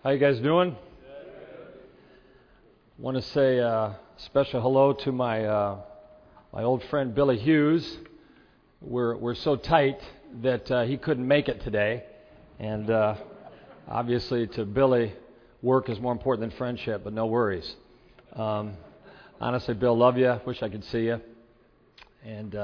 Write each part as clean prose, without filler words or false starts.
How you guys doing? Want to say a special hello to my old friend Billy Hughes. We're so tight that he couldn't make it today, and obviously to Billy, work is more important than friendship. But no worries. Honestly, Bill, love you. Wish I could see you. And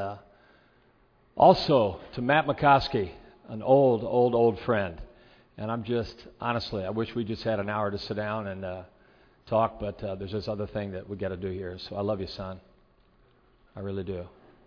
also to Matt McCoskey, an old friend. And I'm just, honestly, I wish we just had an hour to sit down and talk, but there's this other thing that we got to do here. So I love you, son. I really do.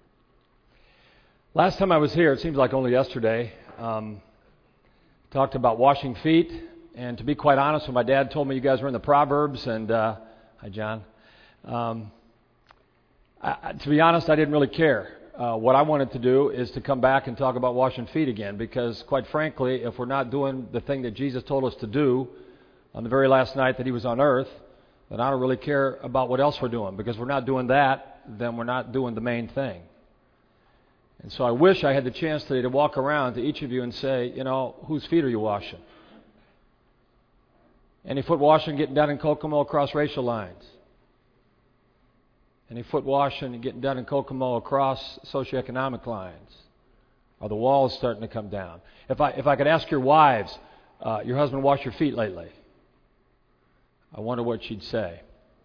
Last time I was here, it seems like only yesterday, talked about washing feet. And to be quite honest, when my dad told me you guys were in the Proverbs, and hi, John. To be honest, I didn't really care. What I wanted to do is to come back and talk about washing feet again, because quite frankly, if we're not doing the thing that Jesus told us to do on the very last night that he was on earth, then I don't really care about what else we're doing, because if we're not doing that, then we're not doing the main thing. And so I wish I had the chance today to walk around to each of you and say, you know, whose feet are you washing? Any foot washing getting done in Kokomo across racial lines? Any foot washing and getting done in Kokomo across socioeconomic lines? Are the walls starting to come down? If I could ask your wives, your husband washed your feet lately? I wonder what she'd say.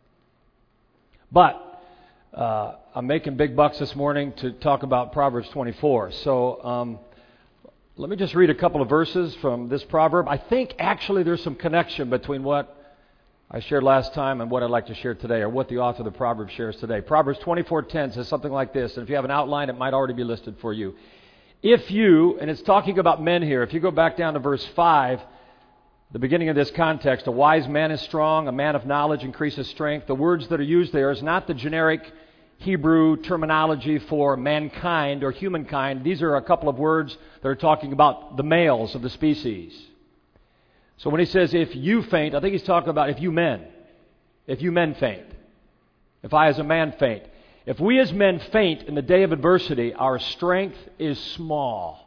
But I'm making big bucks this morning to talk about Proverbs 24. So let me just read a couple of verses from this proverb. I think actually there's some connection between what I shared last time and what I'd like to share today, or what the author of the Proverbs shares today. Proverbs 24:10 says something like this, and if you have an outline, it might already be listed for you. If you, and it's talking about men here, if you go back down to verse 5, the beginning of this context, a wise man is strong, a man of knowledge increases strength. The words that are used there is not the generic Hebrew terminology for mankind or humankind. These are a couple of words that are talking about the males of the species. So when he says, if you faint, I think he's talking about if you men faint. If I as a man faint. If we as men faint in the day of adversity, our strength is small.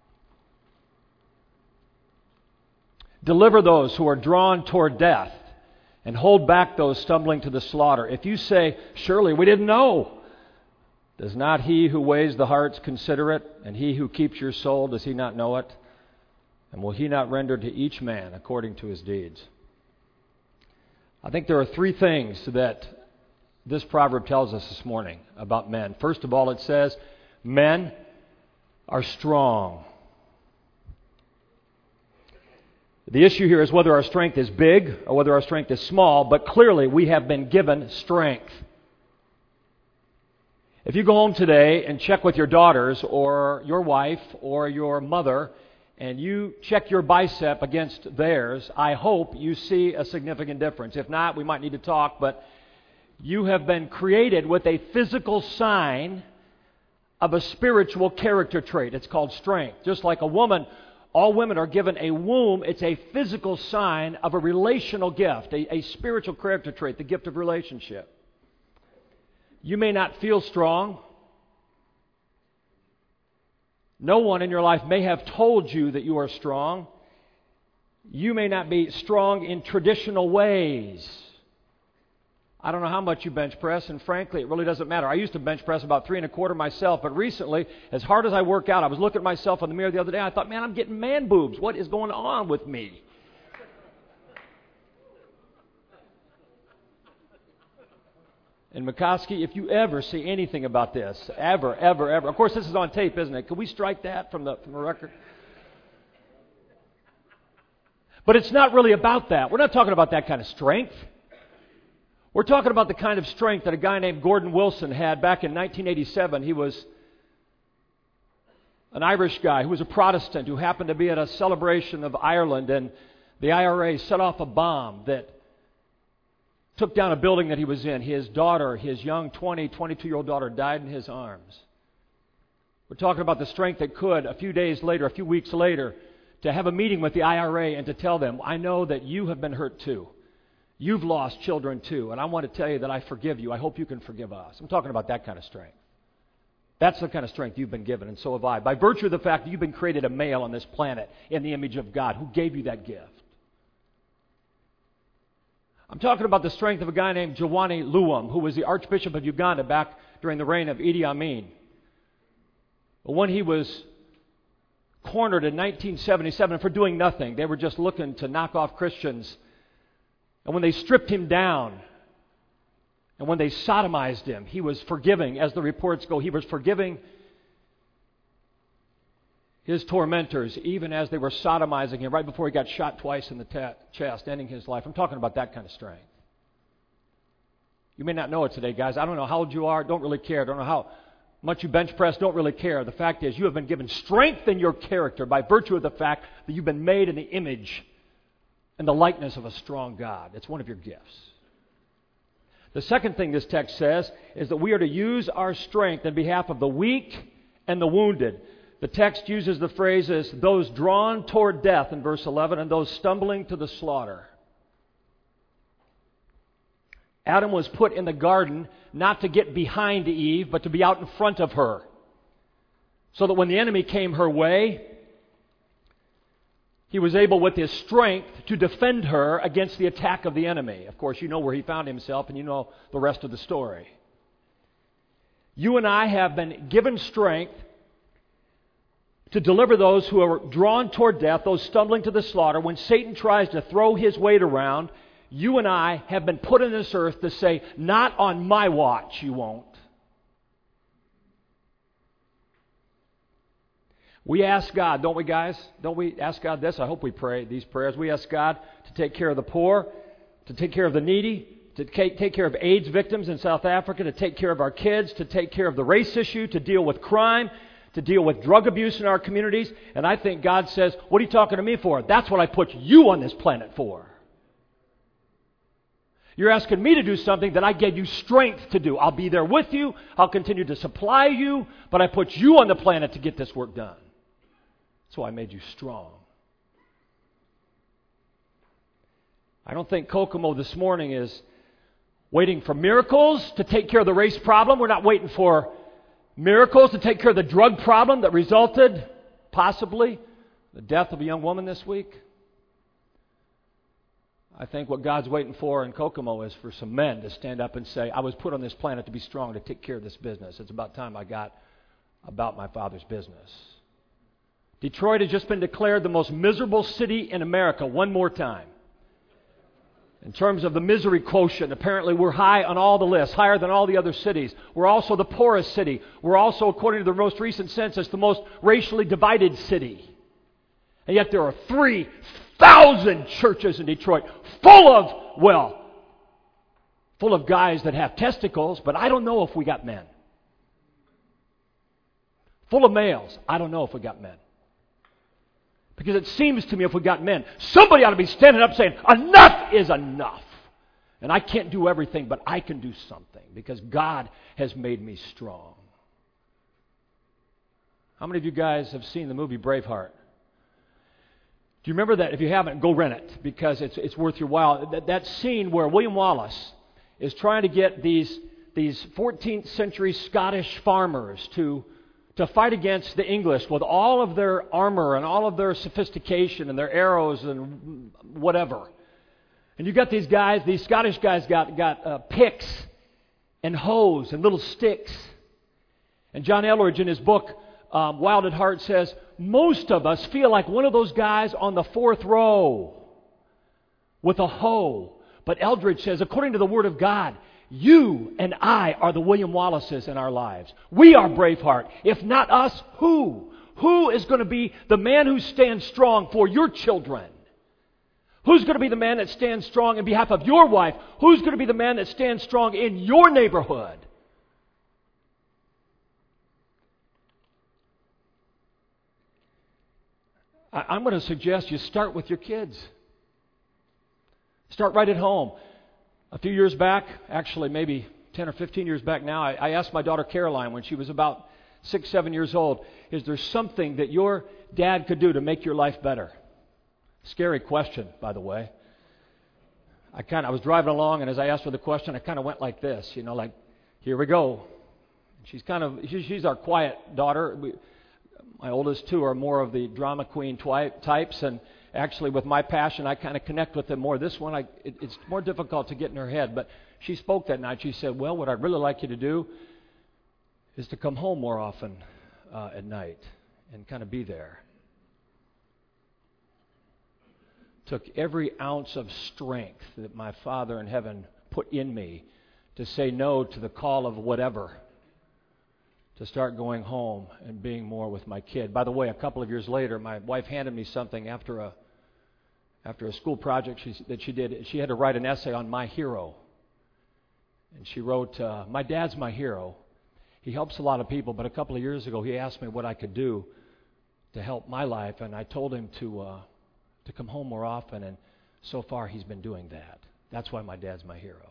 Deliver those who are drawn toward death, and hold back those stumbling to the slaughter. If you say, surely we didn't know, does not he who weighs the hearts consider it? And he who keeps your soul, does he not know it? And will he not render to each man according to his deeds? I think there are three things that this proverb tells us this morning about men. First of all, it says, men are strong. The issue here is whether our strength is big or whether our strength is small, but clearly we have been given strength. If you go home today and check with your daughters or your wife or your mother, and you check your bicep against theirs, I hope you see a significant difference. If not, we might need to talk, but you have been created with a physical sign of a spiritual character trait. It's called strength. Just like a woman, all women are given a womb. It's a physical sign of a relational gift, a spiritual character trait, the gift of relationship. You may not feel strong. No one in your life may have told you that you are strong. You may not be strong in traditional ways. I don't know how much you bench press, and frankly, it really doesn't matter. I used to bench press about 3 1/4 myself, but recently, as hard as I work out, I was looking at myself in the mirror the other day, and I thought, man, I'm getting man boobs. What is going on with me? And McCoskey, if you ever see anything about this, ever, of course this is on tape, isn't it? Can we strike that from the record? But it's not really about that. We're not talking about that kind of strength. We're talking about the kind of strength that a guy named Gordon Wilson had back in 1987. He was an Irish guy who was a Protestant who happened to be at a celebration of Ireland, and the IRA set off a bomb that took down a building that he was in. His daughter, his young 22-year-old daughter, died in his arms. We're talking about the strength that could, a few weeks later, to have a meeting with the IRA and to tell them, I know that you have been hurt too. You've lost children too, and I want to tell you that I forgive you. I hope you can forgive us. I'm talking about that kind of strength. That's the kind of strength you've been given, and so have I. By virtue of the fact that you've been created a male on this planet in the image of God, who gave you that gift. I'm talking about the strength of a guy named Jawani Luwum, who was the Archbishop of Uganda back during the reign of Idi Amin. But when he was cornered in 1977 for doing nothing, they were just looking to knock off Christians. And when they stripped him down, and when they sodomized him, he was forgiving, as the reports go, he was forgiving his tormentors, even as they were sodomizing him right before he got shot twice in the chest, ending his life. I'm talking about that kind of strength. You may not know it today, guys. I don't know how old you are. Don't really care. Don't know how much you bench press. Don't really care. The fact is, you have been given strength in your character by virtue of the fact that you've been made in the image and the likeness of a strong God. It's one of your gifts. The second thing this text says is that we are to use our strength in behalf of the weak and the wounded. The text uses the phrases, those drawn toward death in verse 11, and those stumbling to the slaughter. Adam was put in the garden not to get behind Eve, but to be out in front of her. So that when the enemy came her way, he was able with his strength to defend her against the attack of the enemy. Of course, you know where he found himself, and you know the rest of the story. You and I have been given strength to deliver those who are drawn toward death, those stumbling to the slaughter. When Satan tries to throw his weight around, you and I have been put in this earth to say, not on my watch, you won't. We ask God, don't we, guys? Don't we ask God this? I hope we pray these prayers. We ask God to take care of the poor, to take care of the needy, to take care of AIDS victims in South Africa, to take care of our kids, to take care of the race issue, to deal with crime, to deal with drug abuse in our communities. And I think God says, what are you talking to me for? That's what I put you on this planet for. You're asking me to do something that I gave you strength to do. I'll be there with you. I'll continue to supply you. But I put you on the planet to get this work done. That's why I made you strong. I don't think Kokomo this morning is waiting for miracles to take care of the race problem. We're not waiting for miracles to take care of the drug problem that resulted, possibly, the death of a young woman this week. I think what God's waiting for in Kokomo is for some men to stand up and say, I was put on this planet to be strong, to take care of this business. It's about time I got about my Father's business. Detroit has just been declared the most miserable city in America one more time. In terms of the misery quotient, apparently we're high on all the lists, higher than all the other cities. We're also the poorest city. We're also, according to the most recent census, the most racially divided city. And yet there are 3,000 churches in Detroit full of guys that have testicles, but I don't know if we got men. Full of males. I don't know if we got men. Because it seems to me if we got men, somebody ought to be standing up saying, enough is enough. And I can't do everything, but I can do something because God has made me strong. How many of you guys have seen the movie Braveheart? Do you remember that? If you haven't, go rent it because it's worth your while. That scene where William Wallace is trying to get these 14th century Scottish farmers to fight against the English with all of their armor and all of their sophistication and their arrows and whatever. And you got these guys, these Scottish guys got picks and hoes and little sticks. And John Eldridge in his book, Wild at Heart, says, most of us feel like one of those guys on the fourth row with a hoe. But Eldridge says, according to the Word of God, you and I are the William Wallaces in our lives. We are Braveheart. If not us, who? Who is going to be the man who stands strong for your children? Who's going to be the man that stands strong in behalf of your wife? Who's going to be the man that stands strong in your neighborhood? I'm going to suggest you start with your kids. Start right at home. A few years back, actually maybe 10 or 15 years back now, I asked my daughter Caroline when she was about 6, 7 years old, is there something that your dad could do to make your life better? Scary question, by the way. I was driving along, and as I asked her the question, I kind of went like this, like, here we go. She's our quiet daughter. My oldest two are more of the drama queen types, and actually, with my passion, I kind of connect with them more. This one, it's more difficult to get in her head. But she spoke that night. She said, well, what I'd really like you to do is to come home more often at night and kind of be there. Took every ounce of strength that my Father in heaven put in me to say no to the call of whatever, to start going home and being more with my kid. By the way, a couple of years later, my wife handed me something after a school project that she did. She had to write an essay on my hero. And she wrote, my dad's my hero. He helps a lot of people, but a couple of years ago he asked me what I could do to help my life, and I told him to come home more often, and so far he's been doing that. That's why my dad's my hero.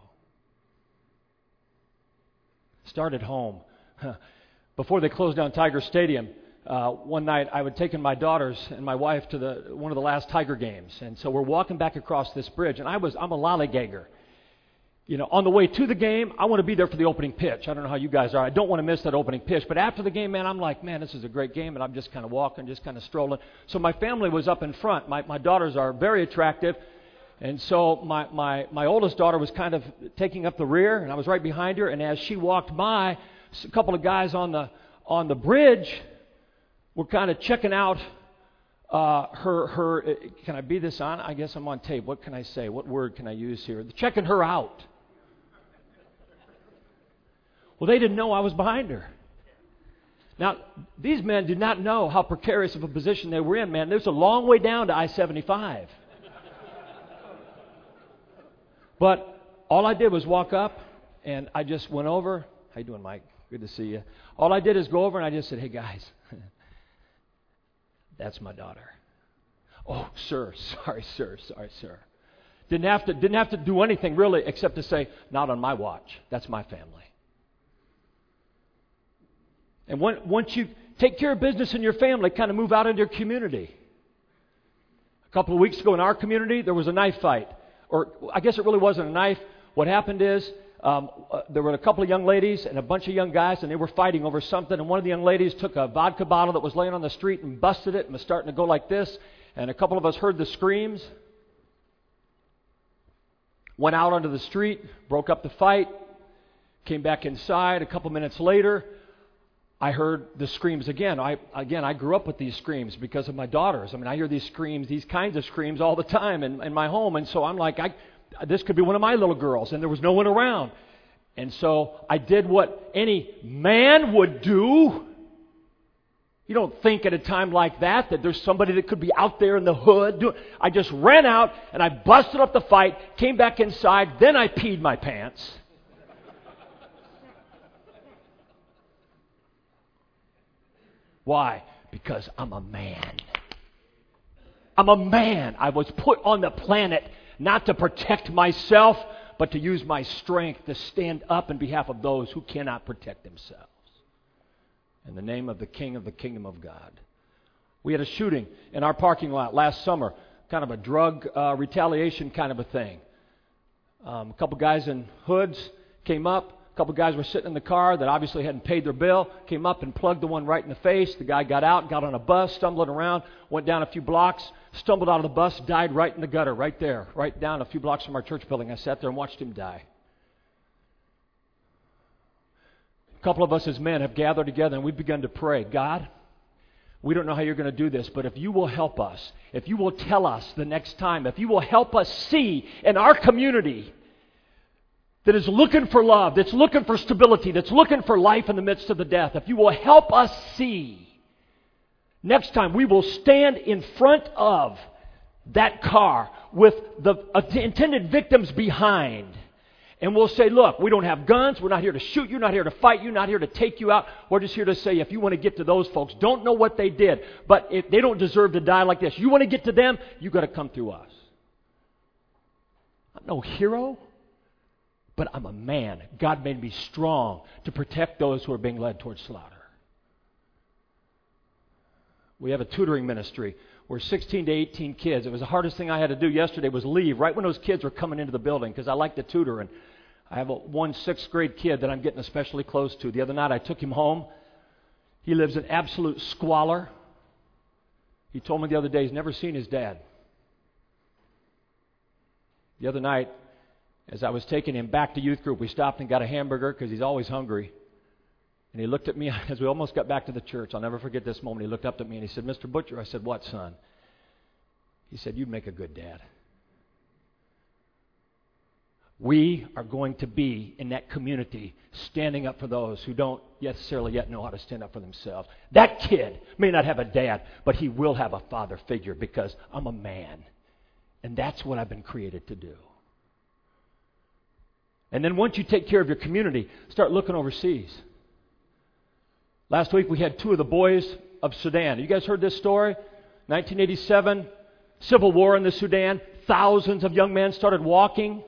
Start at home. Before they closed down Tiger Stadium, one night I had taken my daughters and my wife to one of the last Tiger games, and so we're walking back across this bridge, and I'm a lollygagger. You know, on the way to the game, I want to be there for the opening pitch. I don't know how you guys are. I don't want to miss that opening pitch. But after the game, man, I'm like, man, this is a great game, and I'm just kind of walking, just kind of strolling. So my family was up in front. My daughters are very attractive. And so my oldest daughter was kind of taking up the rear, and I was right behind her. And as she walked by, a couple of guys on the bridge were kind of checking out her. Can I be this on? I guess I'm on tape. What can I say? What word can I use here? Checking her out. Well, they didn't know I was behind her. Now, these men did not know how precarious of a position they were in, man. There's a long way down to I-75. But all I did was walk up, and I just went over. How you doing, Mike? Good to see you. All I did is go over, and I just said, hey, guys, that's my daughter. Oh, sir, sorry, sir. Didn't have to do anything, really, except to say, not on my watch. That's my family. And once you take care of business in your family, kind of move out into your community. A couple of weeks ago in our community, there was a knife fight. Or I guess it really wasn't a knife. What happened is there were a couple of young ladies and a bunch of young guys, and they were fighting over something. And one of the young ladies took a vodka bottle that was laying on the street and busted it and was starting to go like this. And a couple of us heard the screams. Went out onto the street, broke up the fight, came back inside. A couple minutes later, I heard the screams again. I grew up with these screams because of my daughters. I mean, I hear these screams, these kinds of screams all the time in my home. And so I'm like, this could be one of my little girls. And there was no one around. And so I did what any man would do. You don't think at a time like that there's somebody that could be out there in the hood. I just ran out and I busted up the fight, came back inside, then I peed my pants. Why? Because I'm a man. I'm a man. I was put on the planet not to protect myself, but to use my strength to stand up in behalf of those who cannot protect themselves. In the name of the King of the Kingdom of God. We had a shooting in our parking lot last summer, kind of a drug retaliation kind of a thing. A couple guys in hoods came up. A couple guys were sitting in the car that obviously hadn't paid their bill, came up and plugged the one right in the face. The guy got out, got on a bus, stumbling around, went down a few blocks, stumbled out of the bus, died right in the gutter, right there, right down a few blocks from our church building. I sat there and watched him die. A couple of us as men have gathered together and we've begun to pray. God, we don't know how you're going to do this, but if you will help us, if you will tell us the next time, if you will help us see in our community that is looking for love, that's looking for stability, that's looking for life in the midst of the death, if you will help us see, next time we will stand in front of that car with the intended victims behind. And we'll say, look, we don't have guns. We're not here to shoot you, not here to fight you, not here to take you out. We're just here to say if you want to get to those folks, don't know what they did, but if they don't deserve to die like this. You want to get to them, you've got to come through us. I'm no hero, but I'm a man. God made me strong to protect those who are being led towards slaughter. We have a tutoring ministry. We're 16 to 18 kids. It was the hardest thing I had to do yesterday was leave right when those kids were coming into the building because I like to tutor. And I have one 6th grade kid that I'm getting especially close to. The other night I took him home. He lives in absolute squalor. He told me the other day he's never seen his dad. The other night, as I was taking him back to youth group, we stopped and got a hamburger because he's always hungry. And he looked at me as we almost got back to the church. I'll never forget this moment. He looked up at me and he said, "Mr. Butcher." I said, "What, son?" He said, "You'd make a good dad." We are going to be in that community standing up for those who don't necessarily yet know how to stand up for themselves. That kid may not have a dad, but he will have a father figure because I'm a man. And that's what I've been created to do. And then once you take care of your community, start looking overseas. Last week we had 2 of the boys of Sudan. You guys heard this story? 1987, civil war in the Sudan. Thousands of young men started walking.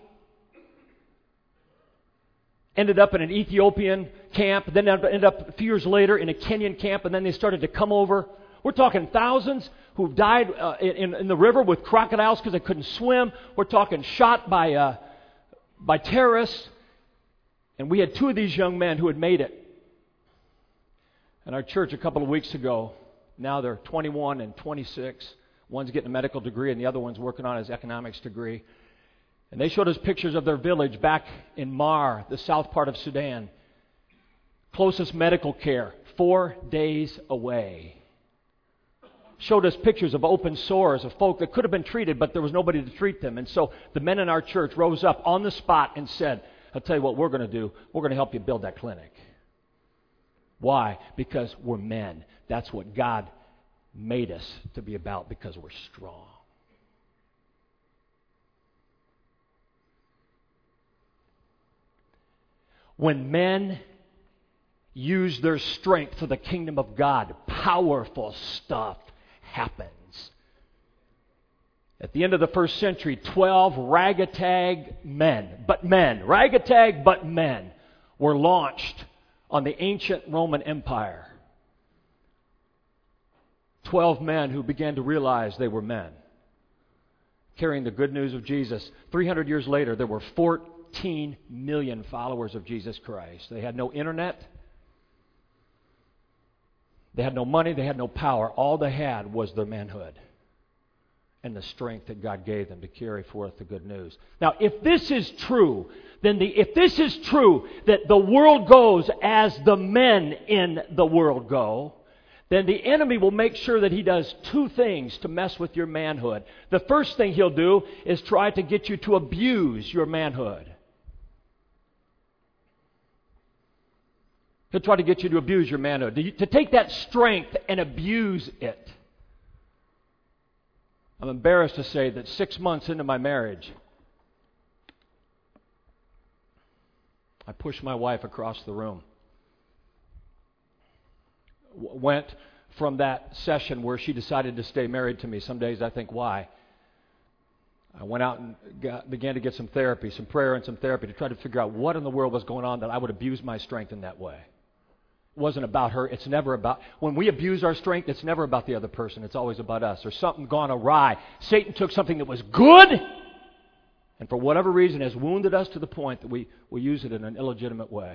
Ended up in an Ethiopian camp, then ended up a few years later in a Kenyan camp, and then they started to come over. We're talking thousands who died in the river with crocodiles because they couldn't swim. We're talking shot by terrorists. And we had 2 of these young men who had made it. In our church a couple of weeks ago, now they're 21 and 26. One's getting a medical degree and the other one's working on his economics degree. And they showed us pictures of their village back in Mar, the south part of Sudan. Closest medical care, 4 days away. Showed us pictures of open sores of folk that could have been treated, but there was nobody to treat them. And so the men in our church rose up on the spot and said, "I'll tell you what we're going to do. We're going to help you build that clinic." Why? Because we're men. That's what God made us to be about, because we're strong. When men use their strength for the kingdom of God, powerful stuff happens. At the end of the first century, 12 ragtag men, were launched on the ancient Roman Empire. 12 men who began to realize they were men, carrying the good news of Jesus. 300 years later, there were 14 million followers of Jesus Christ. They had no internet. They had no money. They had no power. All they had was their manhood and the strength that God gave them to carry forth the good news. Now, if this is true, if this is true that the world goes as the men in the world go, then the enemy will make sure that he does 2 things to mess with your manhood. The first thing he'll do is try to get you to abuse your manhood. He'll try to get you to abuse your manhood, to take that strength and abuse it. I'm embarrassed to say that 6 months into my marriage, I pushed my wife across the room. Went from that session where she decided to stay married to me. Some days I think, why? I went out and began to get some therapy, some prayer and some therapy to try to figure out what in the world was going on that I would abuse my strength in that way. It wasn't about her. It's never about... When we abuse our strength, it's never about the other person. It's always about us. There's something gone awry. Satan took something that was good and for whatever reason has wounded us to the point that we use it in an illegitimate way.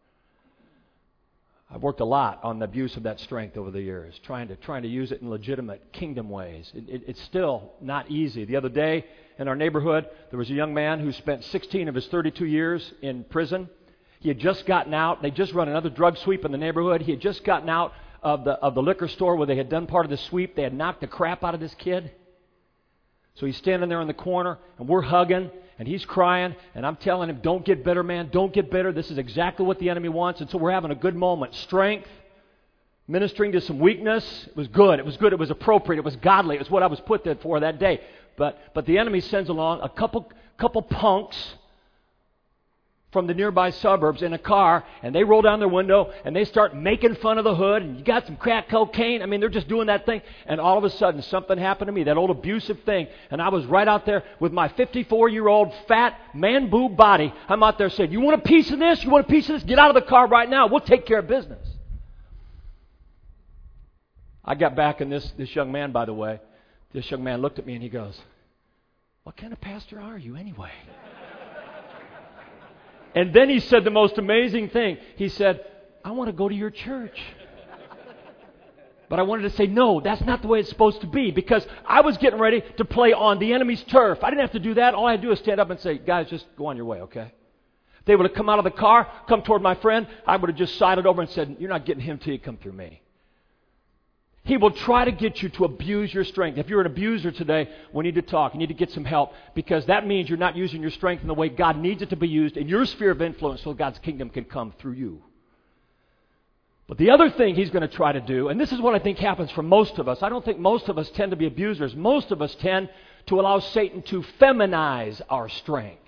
I've worked a lot on the abuse of that strength over the years, trying to use it in legitimate kingdom ways. It's still not easy. The other day in our neighborhood, there was a young man who spent 16 of his 32 years in prison. He had just gotten out. They just run another drug sweep in the neighborhood. He had just gotten out of the liquor store where they had done part of the sweep. They had knocked the crap out of this kid. So he's standing there in the corner, and we're hugging, and he's crying, and I'm telling him, "Don't get bitter, man. Don't get bitter. This is exactly what the enemy wants." And so we're having a good moment. Strength, ministering to some weakness. It was good. It was good. It was appropriate. It was godly. It was what I was put there for that day. But the enemy sends along a couple punks from the nearby suburbs in a car, and they roll down their window, and they start making fun of the hood, and you got some crack cocaine. I mean, they're just doing that thing. And all of a sudden, something happened to me, that old abusive thing, and I was right out there with my 54-year-old fat man-boob body. I'm out there saying, "You want a piece of this? You want a piece of this? Get out of the car right now. We'll take care of business." I got back, and this young man, by the way, this young man looked at me, and he goes, "What kind of pastor are you anyway?" And then he said the most amazing thing. He said, "I want to go to your church." But I wanted to say, no, that's not the way it's supposed to be, because I was getting ready to play on the enemy's turf. I didn't have to do that. All I had to do is stand up and say, guys, just go on your way, okay? If they would have come out of the car, come toward my friend, I would have just sidled over and said, you're not getting him till you come through me. He will try to get you to abuse your strength. If you're an abuser today, we need to talk. You need to get some help, because that means you're not using your strength in the way God needs it to be used in your sphere of influence so God's kingdom can come through you. But the other thing he's going to try to do, and this is what I think happens for most of us. I don't think most of us tend to be abusers. Most of us tend to allow Satan to feminize our strength.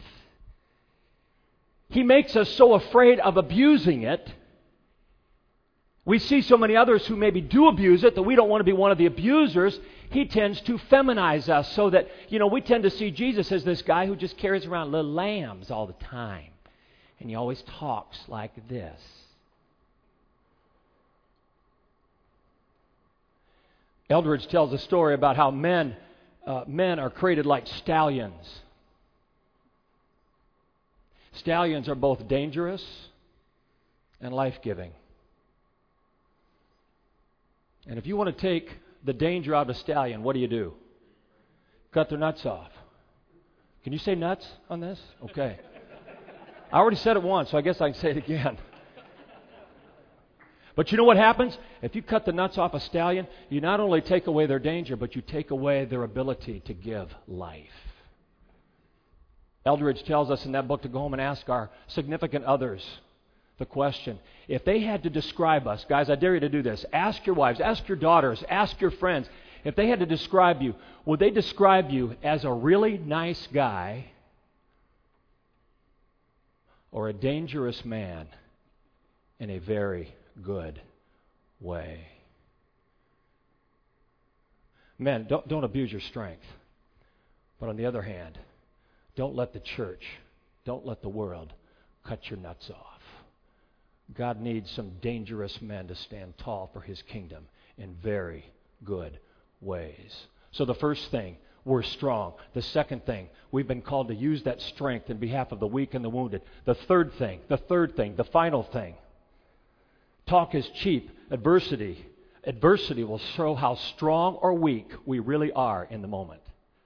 He makes us so afraid of abusing it. We see so many others who maybe do abuse it that we don't want to be one of the abusers. He tends to feminize us so that, we tend to see Jesus as this guy who just carries around little lambs all the time. And he always talks like this. Eldridge tells a story about how men are created like stallions. Stallions are both dangerous and life-giving. And if you want to take the danger out of a stallion, what do? Cut their nuts off. Can you say nuts on this? Okay. I already said it once, so I guess I can say it again. But you know what happens? If you cut the nuts off a stallion, you not only take away their danger, but you take away their ability to give life. Eldridge tells us in that book to go home and ask our significant others the question. If they had to describe us, guys, I dare you to do this. Ask your wives, ask your daughters, ask your friends. If they had to describe you, would they describe you as a really nice guy or a dangerous man in a very good way? Men, don't abuse your strength. But on the other hand, don't let the church, don't let the world cut your nuts off. God needs some dangerous men to stand tall for His kingdom in very good ways. So the first thing, we're strong. The second thing, we've been called to use that strength in behalf of the weak and the wounded. The third thing, the final thing, talk is cheap. Adversity will show how strong or weak we really are in the moment.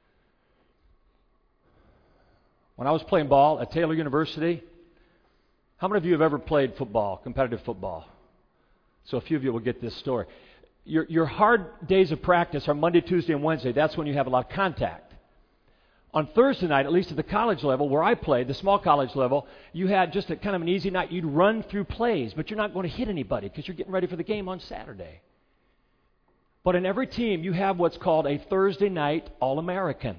When I was playing ball at Taylor University, how many of you have ever played football, competitive football? So a few of you will get this story. Your hard days of practice are Monday, Tuesday, and Wednesday. That's when you have a lot of contact. On Thursday night, at least at the college level where I played, the small college level, you had just a kind of an easy night. You'd run through plays, but you're not going to hit anybody because you're getting ready for the game on Saturday. But in every team, you have what's called a Thursday night All-American.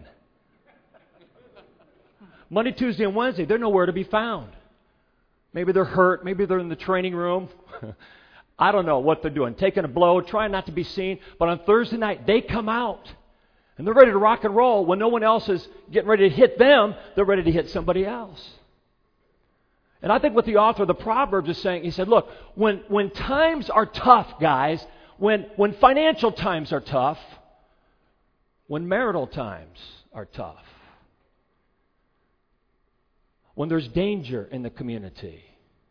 Monday, Tuesday, and Wednesday, they're nowhere to be found. Maybe they're hurt. Maybe they're in the training room. I don't know what they're doing. Taking a blow, trying not to be seen. But on Thursday night, they come out. And they're ready to rock and roll. When no one else is getting ready to hit them, they're ready to hit somebody else. And I think what the author of the Proverbs is saying, he said, look, when times are tough, guys, when financial times are tough, when marital times are tough, when there's danger in the community,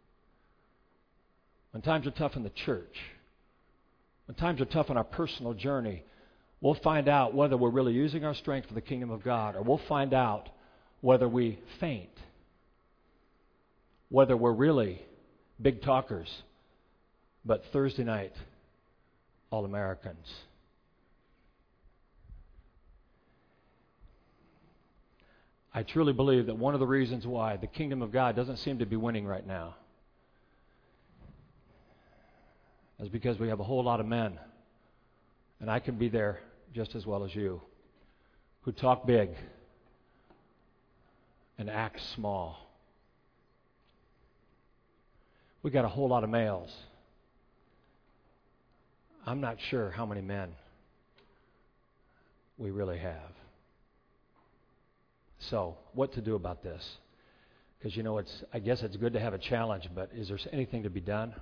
when times are tough in the church, when times are tough on our personal journey, we'll find out whether we're really using our strength for the kingdom of God, or we'll find out whether we faint, whether we're really big talkers, but Thursday night All-Americans. I truly believe that one of the reasons why the kingdom of God doesn't seem to be winning right now is because we have a whole lot of men, and I can be there just as well as you, who talk big and act small. We got a whole lot of males. I'm not sure how many men we really have. So, what to do about this? Because, I guess it's good to have a challenge, but is there anything to be done?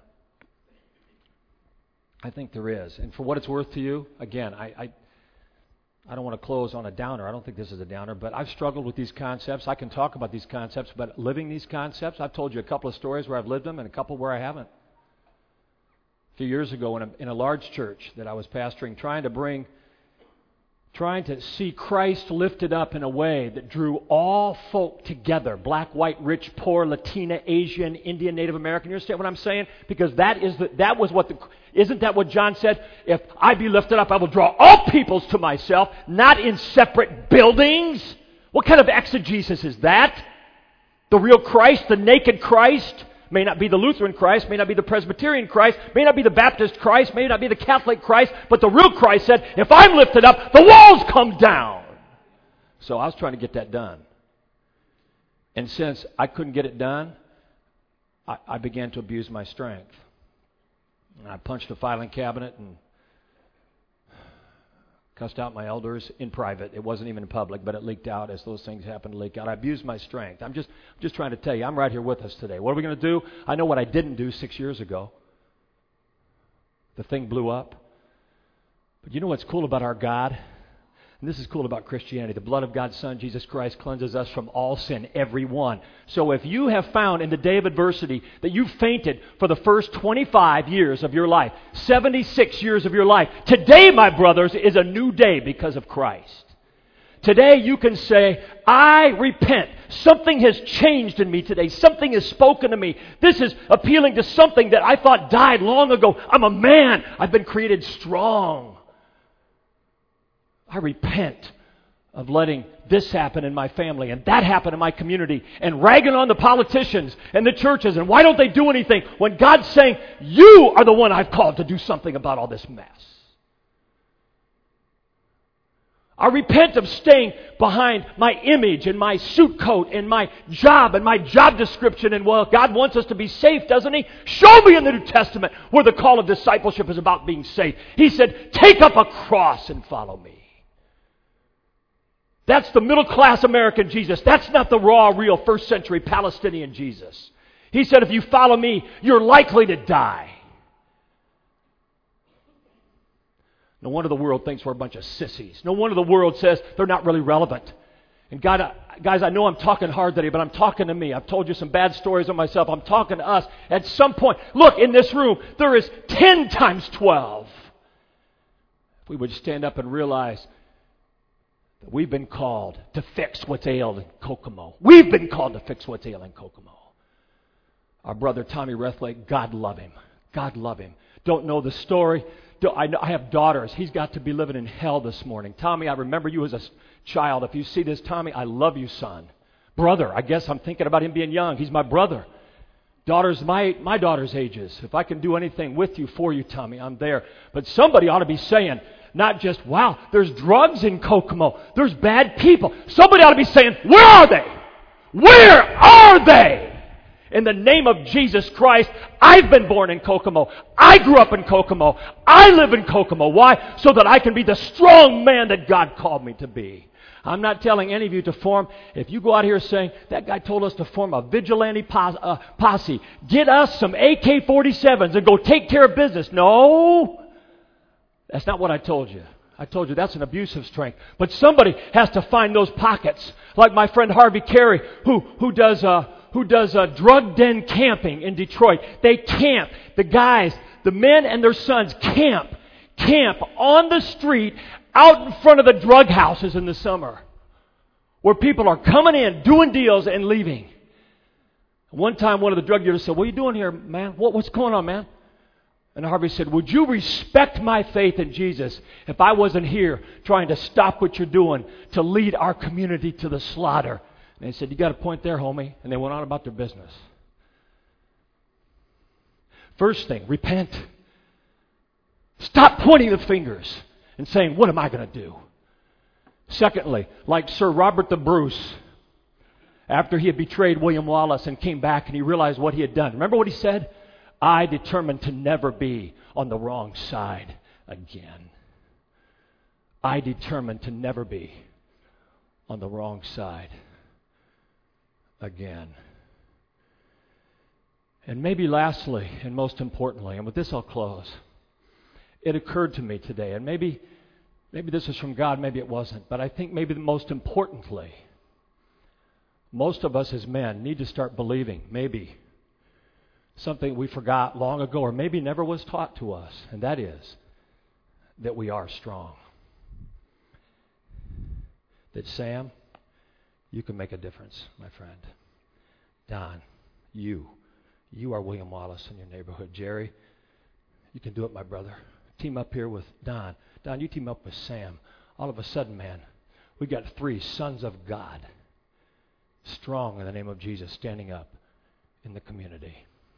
I think there is. And for what it's worth to you, again, I don't want to close on a downer. I don't think this is a downer, but I've struggled with these concepts. I can talk about these concepts, but living these concepts, I've told you a couple of stories where I've lived them and a couple where I haven't. few years ago in a large church that I was pastoring, trying to see Christ lifted up in a way that drew all folk together, black, white, rich, poor, Latina, Asian, Indian, Native American. You understand what I'm saying? Because isn't that what John said? If I be lifted up, I will draw all peoples to myself, not in separate buildings. What kind of exegesis is that? The real Christ, the naked Christ, may not be the Lutheran Christ, may not be the Presbyterian Christ, may not be the Baptist Christ, may not be the Catholic Christ, but the real Christ said, if I'm lifted up, the walls come down. So I was trying to get that done. And since I couldn't get it done, I began to abuse my strength. And I punched a filing cabinet and cussed out my elders in private. It wasn't even in public, but it leaked out as those things happen to leak out. I abused my strength. I'm just trying to tell you, I'm right here with us today. What are we going to do? I know what I didn't do 6 years ago. The thing blew up. But you know what's cool about our God? And this is cool about Christianity. The blood of God's Son, Jesus Christ, cleanses us from all sin, every one. So if you have found in the day of adversity that you fainted for the first 25 years of your life, 76 years of your life, today, my brothers, is a new day because of Christ. Today you can say, I repent. Something has changed in me today. Something has spoken to me. This is appealing to something that I thought died long ago. I'm a man. I've been created strong. I repent of letting this happen in my family and that happen in my community and ragging on the politicians and the churches and why don't they do anything when God's saying, you are the one I've called to do something about all this mess. I repent of staying behind my image and my suit coat and my job description. And well, God wants us to be safe, doesn't He? Show me in the New Testament where the call of discipleship is about being safe. He said, take up a cross and follow me. That's the middle-class American Jesus. That's not the raw, real, first-century Palestinian Jesus. He said, if you follow me, you're likely to die. No wonder the world thinks we're a bunch of sissies. No wonder the world says they're not really relevant. And God, guys, I know I'm talking hard today, but I'm talking to me. I've told you some bad stories of myself. I'm talking to us. At some point, look, in this room, there is 10 times 12. If we would stand up and realize that we've been called to fix what's ailed in Kokomo. We've been called to fix what's ailing Kokomo. Our brother Tommy Rethlake, God love him. God love him. Don't know the story. I have daughters. He's got to be living in hell this morning. Tommy, I remember you as a child. If you see this, Tommy, I love you, son. Brother, I guess I'm thinking about him being young. He's my brother. Daughters, my daughter's ages. If I can do anything with you, for you, Tommy, I'm there. But somebody ought to be saying, not just, wow, there's drugs in Kokomo. There's bad people. Somebody ought to be saying, where are they? Where are they? In the name of Jesus Christ, I've been born in Kokomo. I grew up in Kokomo. I live in Kokomo. Why? So that I can be the strong man that God called me to be. I'm not telling any of you to form, if you go out here saying, that guy told us to form a vigilante posse, get us some AK-47s and go take care of business. No. That's not what I told you. I told you that's an abuse of strength. But somebody has to find those pockets. Like my friend Harvey Carey, who does drug den camping in Detroit. They camp. The guys, the men and their sons camp on the street out in front of the drug houses in the summer, where people are coming in, doing deals, and leaving. One time, one of the drug dealers said, "What are you doing here, man? What's going on, man?" And Harvey said, "Would you respect my faith in Jesus if I wasn't here trying to stop what you're doing to lead our community to the slaughter?" And they said, "You got a point there, homie." And they went on about their business. First thing, repent. Stop pointing the fingers and saying, what am I going to do? Secondly, like Sir Robert the Bruce, after he had betrayed William Wallace and came back and he realized what he had done. Remember what he said? I determined to never be on the wrong side again. I determined to never be on the wrong side again. And maybe lastly, and most importantly, and with this I'll close, it occurred to me today, and maybe this is from God, maybe it wasn't, but I think maybe most importantly, most of us as men need to start believing, maybe, something we forgot long ago or maybe never was taught to us, and that is that we are strong. That Sam, you can make a difference, my friend. Don, you are William Wallace in your neighborhood. Jerry, you can do it, my brother. Team up here with Don. Don, you team up with Sam. All of a sudden, man, we got 3 sons of God, strong in the name of Jesus, standing up in the community.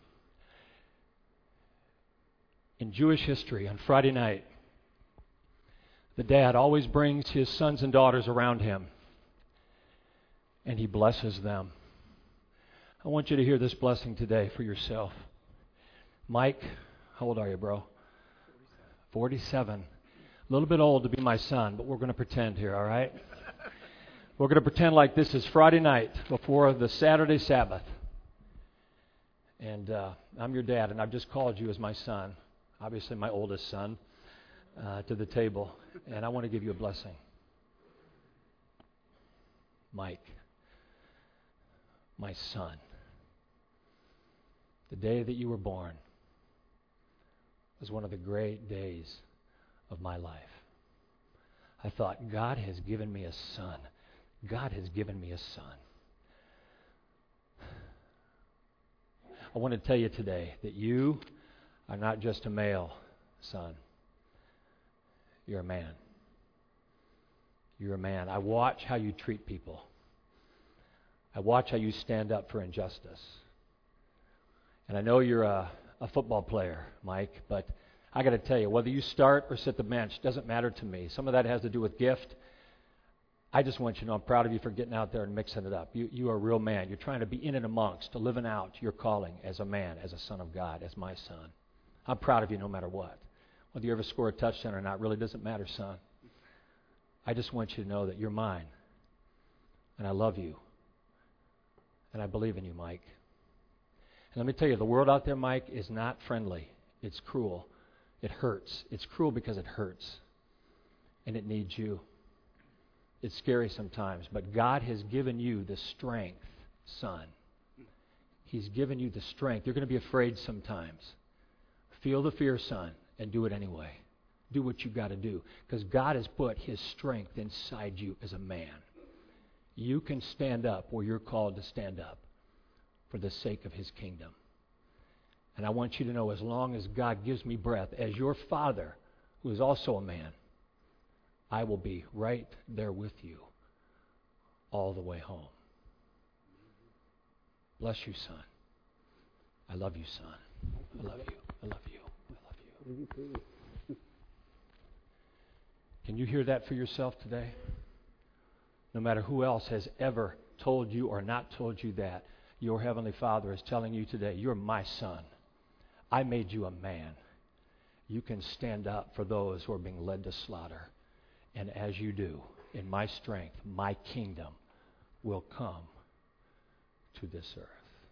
In Jewish history, on Friday night, the dad always brings his sons and daughters around him, and he blesses them. I want you to hear this blessing today for yourself. Mike, how old are you, bro? 47. A little bit old to be my son, but we're going to pretend here, all right? We're going to pretend like this is Friday night before the Saturday Sabbath. And I'm your dad, and I've just called you as my son, obviously my oldest son, to the table. And I want to give you a blessing. Mike, my son, the day that you were born was one of the great days of my life. I thought, God has given me a son. God has given me a son. I want to tell you today that you are not just a male son. You're a man. You're a man. I watch how you treat people. I watch how you stand up for injustice. And I know you're a football player, Mike, but I got to tell you, whether you start or sit the bench doesn't matter to me. Some of that has to do with gift. I just want you to know I'm proud of you for getting out there and mixing it up. You are a real man. You're trying to be in and amongst, to living out your calling as a man, as a son of God, as my son. I'm proud of you no matter what. Whether you ever score a touchdown or not really doesn't matter, son. I just want you to know that you're mine. And I love you. And I believe in you, Mike. And let me tell you, the world out there, Mike, is not friendly. It's cruel. It hurts. It's cruel because it hurts. And it needs you. It's scary sometimes, but God has given you the strength, son. He's given you the strength. You're going to be afraid sometimes. Feel the fear, son, and do it anyway. Do what you've got to do, because God has put His strength inside you as a man. You can stand up where you're called to stand up for the sake of His kingdom. And I want you to know, as long as God gives me breath, as your father, who is also a man, I will be right there with you all the way home. Bless you, son. I love you, son. I love you. I love you. I love you. Can you hear that for yourself today? No matter who else has ever told you or not told you that, your Heavenly Father is telling you today, you're my son. I made you a man. You can stand up for those who are being led to slaughter. And as you do, in my strength, my kingdom will come to this earth.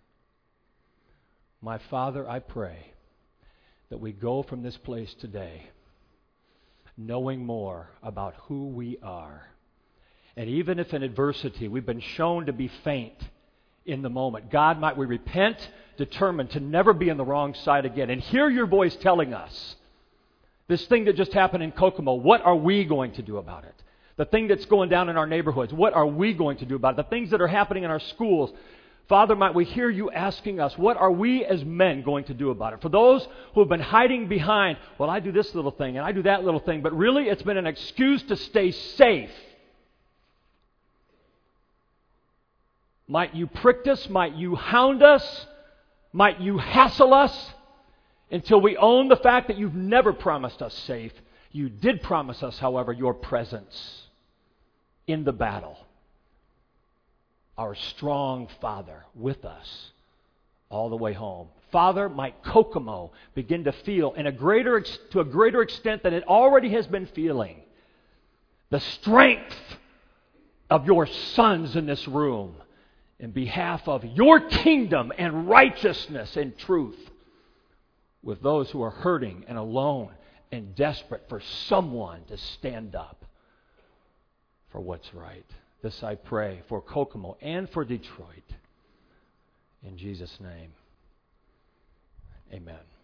My Father, I pray that we go from this place today knowing more about who we are. And even if in adversity we've been shown to be faint in the moment, God, might we repent, determined to never be on the wrong side again, and hear your voice telling us, this thing that just happened in Kokomo, what are we going to do about it? The thing that's going down in our neighborhoods, what are we going to do about it? The things that are happening in our schools, Father, might we hear you asking us, what are we as men going to do about it? For those who have been hiding behind, well, I do this little thing and I do that little thing, but really it's been an excuse to stay safe. Might you prick us, might you hound us, might you hassle us, until we own the fact that you've never promised us safe. You did promise us, however, your presence in the battle. Our strong Father with us all the way home. Father, might Kokomo begin to feel to a greater extent than it already has been feeling, the strength of your sons in this room in behalf of your kingdom and righteousness and truth, with those who are hurting and alone and desperate for someone to stand up for what's right. This I pray for Kokomo and for Detroit. In Jesus' name, Amen.